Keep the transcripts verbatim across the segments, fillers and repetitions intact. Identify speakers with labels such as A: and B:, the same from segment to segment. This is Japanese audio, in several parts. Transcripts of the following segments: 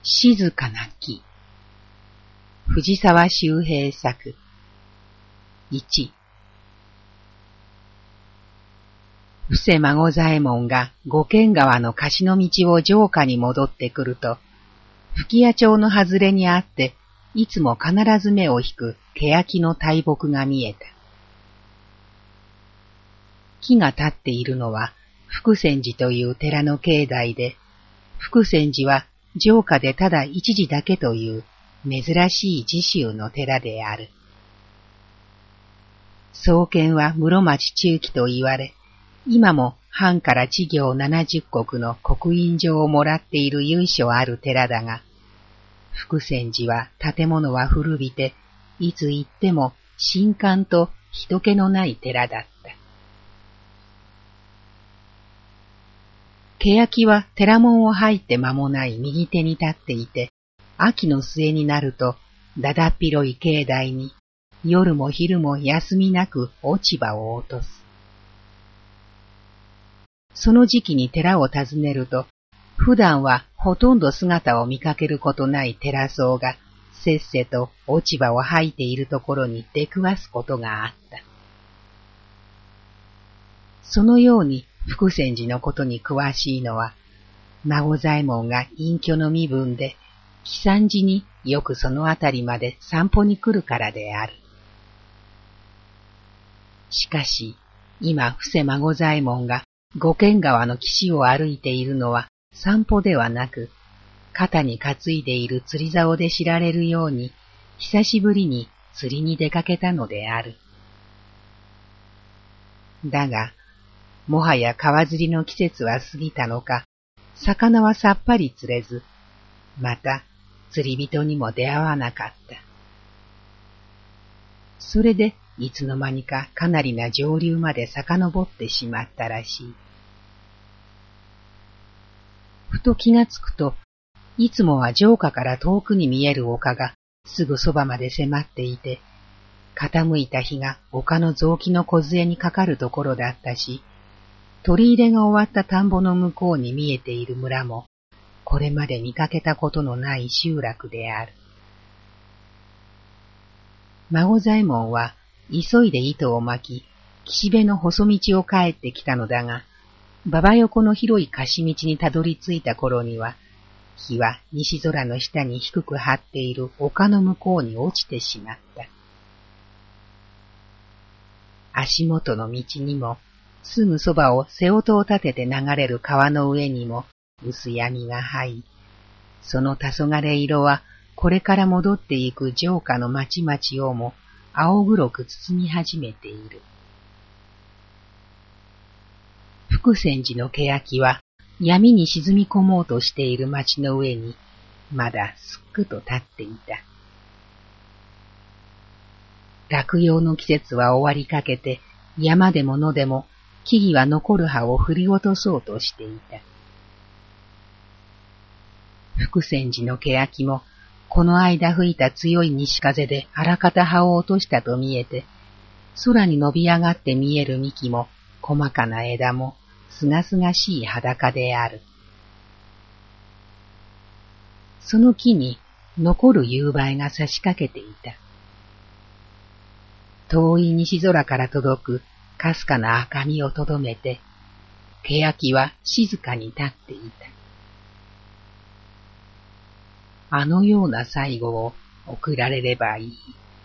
A: 静かな木。藤沢周平作。いち。伏せ孫左衛門が五軒川の貸しの道を城下に戻ってくると、吹屋町の外れにあって、いつも必ず目を引く欅の大木が見えた。木が立っているのは福泉寺という寺の境内で、福泉寺は城下でただ一時だけという珍しい自宗の寺である。創建は室町中期と言われ、今も藩から知行七十石の刻印状をもらっている由緒ある寺だが、福泉寺は建物は古びて、いつ行っても新館と人気のない寺だった。欅は寺門を入って間もない右手に立っていて、秋の末になると、だだっ広い境内に、夜も昼も休みなく落ち葉を落とす。その時期に寺を訪ねると、普段はほとんど姿を見かけることない寺僧が、せっせと落ち葉を吐いているところに出くわすことがあった。そのように福泉寺のことに詳しいのは、孫左衛門が隠居の身分で、喜山寺によくそのあたりまで散歩に来るからである。しかし、今伏せ孫左衛門が五軒川の岸を歩いているのは散歩ではなく、肩に担いでいる釣り竿で知られるように、久しぶりに釣りに出かけたのである。だが、もはや川釣りの季節は過ぎたのか、魚はさっぱり釣れず、また釣り人にも出会わなかった。それでいつの間にかかなりな上流まで遡ってしまったらしい。ふと気がつくと、いつもは城下から遠くに見える丘がすぐそばまで迫っていて、傾いた日が丘の雑木の梢にかかるところだったし、取り入れが終わった田んぼの向こうに見えている村も、これまで見かけたことのない集落である。孫左衛門は急いで糸を巻き、岸辺の細道を帰ってきたのだが、馬場横の広い貸し道にたどり着いた頃には、日は西空の下に低く張っている丘の向こうに落ちてしまった。足元の道にも、すぐそばを瀬音を立てて流れる川の上にも薄闇が入り、その黄昏色はこれから戻っていく城下の町々をも青黒く包み始めている。福泉寺の欅は闇に沈み込もうとしている町の上にまだすっくと立っていた。落葉の季節は終わりかけて、山でも野でも木々は残る葉を振り落とそうとしていた。福泉寺の欅も、この間吹いた強い西風であらかた葉を落としたと見えて、空に伸び上がって見える幹も、細かな枝も、すがすがしい裸である。その木に残る夕映えが差し掛けていた。遠い西空から届くかすかな赤みをとどめて、欅は静かに立っていた。あのような最後を送られればいい。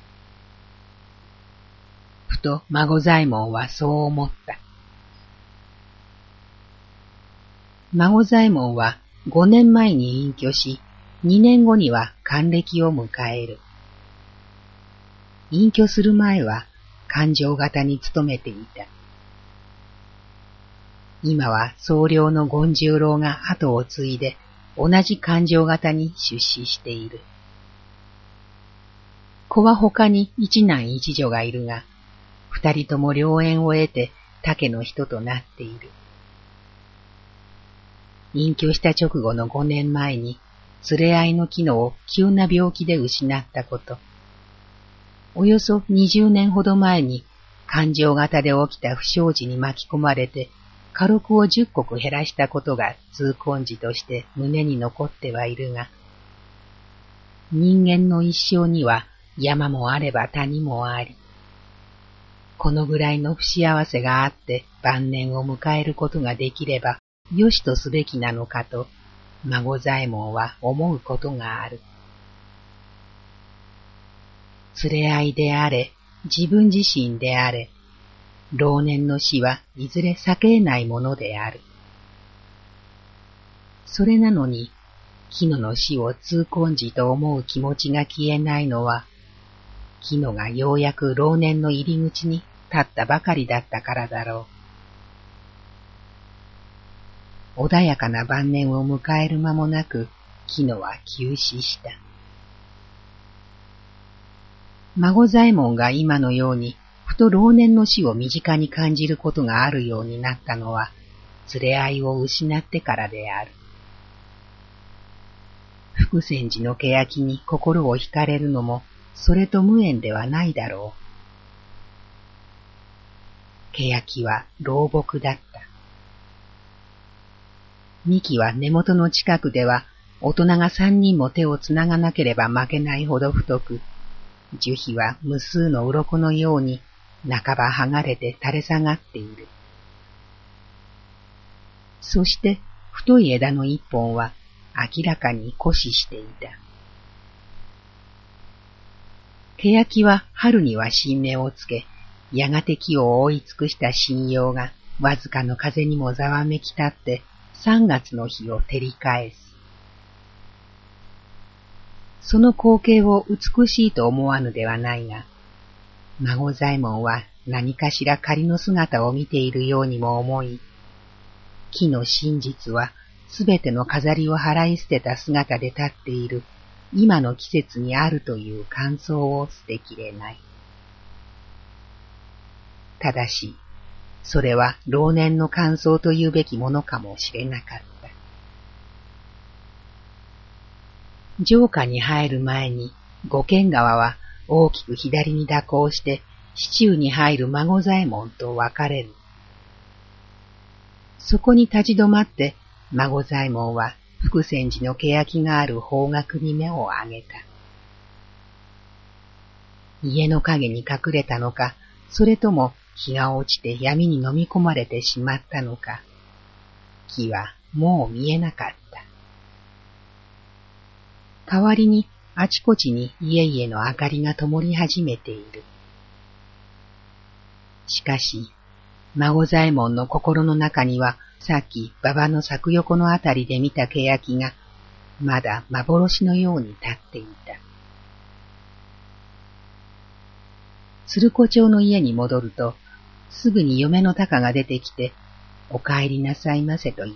A: ふと孫左衛門はそう思った。孫左衛門は五年前に隠居し、二年後には還暦を迎える。隠居する前は勘定方に勤めていた。今は総領の権十郎が後を継いで同じ勘定方に出仕している。子は他に一男一女がいるが、二人とも良縁を得て他家の人となっている。隠居した直後の五年前に連れ合いの機能を急な病気で失ったこと、およそ二十年ほど前に勘定方で起きた不祥事に巻き込まれて家禄を十石減らしたことが痛恨事として胸に残ってはいるが、 人間の一生には山もあれば谷もあり、このぐらいの不幸せがあって晩年を迎えることができればよしとすべきなのかと、孫左衛門は思うことがある。連れ合いであれ、自分自身であれ、老年の死はいずれ避けないものである。それなのに、木野の死を痛恨時と思う気持ちが消えないのは、木野がようやく老年の入り口に立ったばかりだったからだろう。穏やかな晩年を迎える間もなく、木野は急死した。孫左衛門が今のように、ふと老年の死を身近に感じることがあるようになったのは、連れ合いを失ってからである。福泉寺の欅に心を惹かれるのも、それと無縁ではないだろう。欅は老木だった。幹は根元の近くでは、大人が三人も手をつながなければ負けないほど太く、樹皮は無数の鱗のように半ば剥がれて垂れ下がっている。そして太い枝の一本は明らかに枯死していた。欅は春には新芽をつけ、やがて木を覆い尽くした新葉がわずかの風にもざわめき立って三月の日を照り返す。その光景を美しいと思わぬではないが、孫左衛門は何かしら仮の姿を見ているようにも思い、木の真実はすべての飾りを払い捨てた姿で立っている今の季節にあるという感想を捨てきれない。ただし、それは老年の感想というべきものかもしれなかった。城下に入る前に、五軒川は大きく左に蛇行して、市中に入る孫左衛門と分かれる。そこに立ち止まって、孫左衛門は福泉寺の欅がある方角に目を上げた。家の影に隠れたのか、それとも日が落ちて闇に飲み込まれてしまったのか、木はもう見えなかった。代わりにあちこちに家々の明かりが灯り始めている。しかし、孫左衛門の心の中には、さっき馬場の柵横のあたりで見た欅が、まだ幻のように立っていた。鶴子町の家に戻ると、すぐに嫁の鷹が出てきて、お帰りなさいませと言った。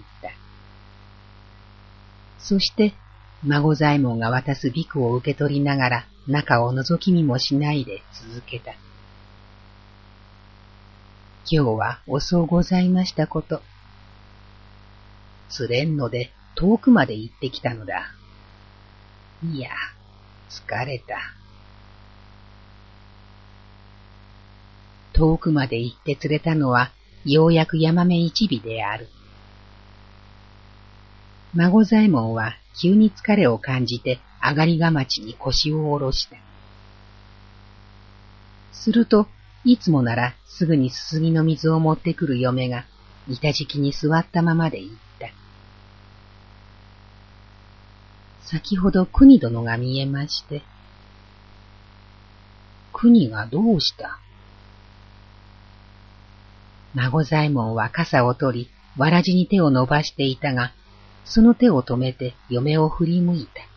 A: そして、孫左衛門が渡すビクを受け取りながら中を覗き見もしないで続けた。今日は遅うございましたこと。釣れんので遠くまで行ってきたのだ。いや、疲れた。遠くまで行って釣れたのはようやくヤマメ一尾である。孫左衛門は急に疲れを感じて上がりがまちに腰を下ろした。すると、いつもならすぐにすすぎの水を持ってくる嫁が板敷きに座ったままで言った。先ほど国殿が見えまして。国がどうした？孫左衛門は傘を取り、わらじに手を伸ばしていたが、その手を止めて嫁を振り向いた。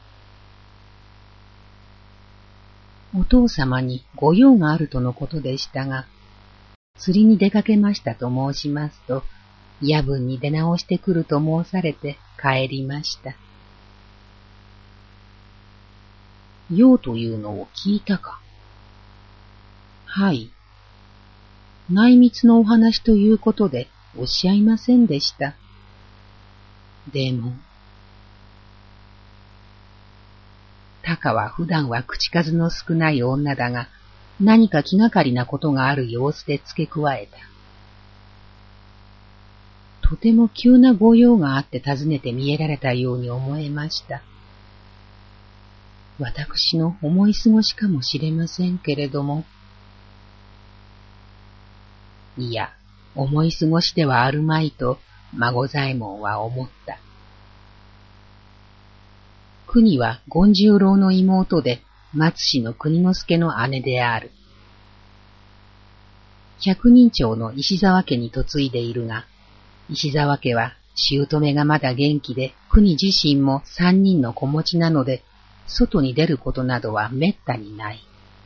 A: お父様にご用があるとのことでしたが、釣りに出かけましたと申しますと、夜分に出直してくると申されて帰りました。用というのを聞いたか？はい。内密のお話ということでおっしゃいませんでした。でも、タカは普段は口数の少ない女だが、何か気がかりなことがある様子で付け加えた。とても急なご用があって訪ねて見えられたように思えました。 私の思い過ごしかもしれませんけれども。いや、思い過ごしではあるまいと、孫左衛門は思った。国は権十郎の妹で、松氏の国之助の姉である。百人町の石沢家に嫁いでいるが、石沢家は姑がまだ元気で、国自身も三人の子持ちなので、外に出ることなどはめったにない。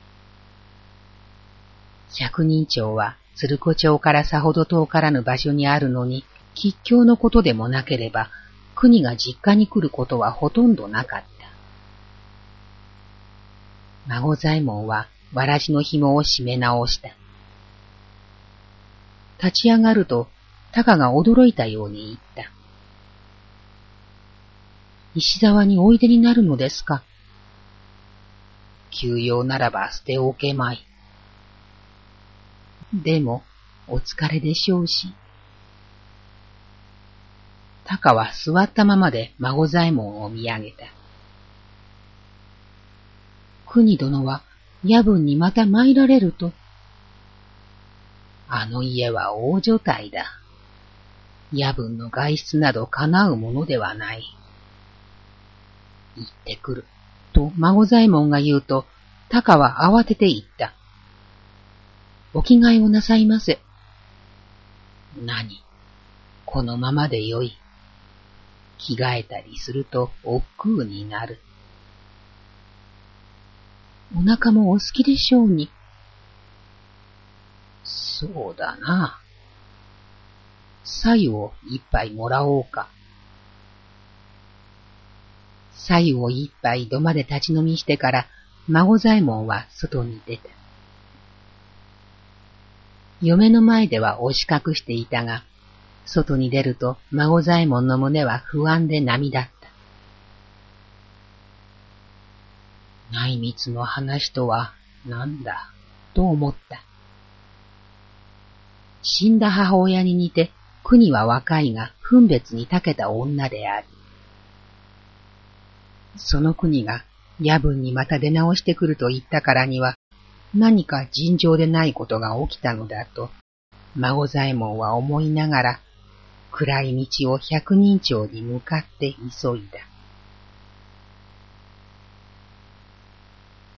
A: 百人町は鶴子町からさほど遠からぬ場所にあるのに、吉凶のことでもなければ、国が実家に来ることはほとんどなかった。孫左衛門はわらじの紐を締め直した。立ち上がると、タカが驚いたように言った。石沢においでになるのですか。急用ならば捨ておけまい。でも、お疲れでしょうし。タカは座ったままで孫左衛門を見上げた。国殿は夜分にまた参られると。あの家は大所帯だ。夜分の外出など叶うものではない。行ってくる、と孫左衛門が言うと、タカは慌てて言った。お着替えをなさいませ。何、このままでよい。着替えたりすると億劫になる。お腹もお好きでしょうに。そうだな。白湯を一杯もらおうか。白湯を一杯土間で立ち飲みしてから、孫左衛門は外に出た。嫁の前では押し隠していたが、外に出ると孫左衛門の胸は不安で波だった。内密の話とは何だ、と思った。死んだ母親に似て、国は若いが分別に長けた女である。その国が夜分にまた出直してくると言ったからには、何か尋常でないことが起きたのだと、孫左衛門は思いながら、暗い道を百人町に向かって急いだ。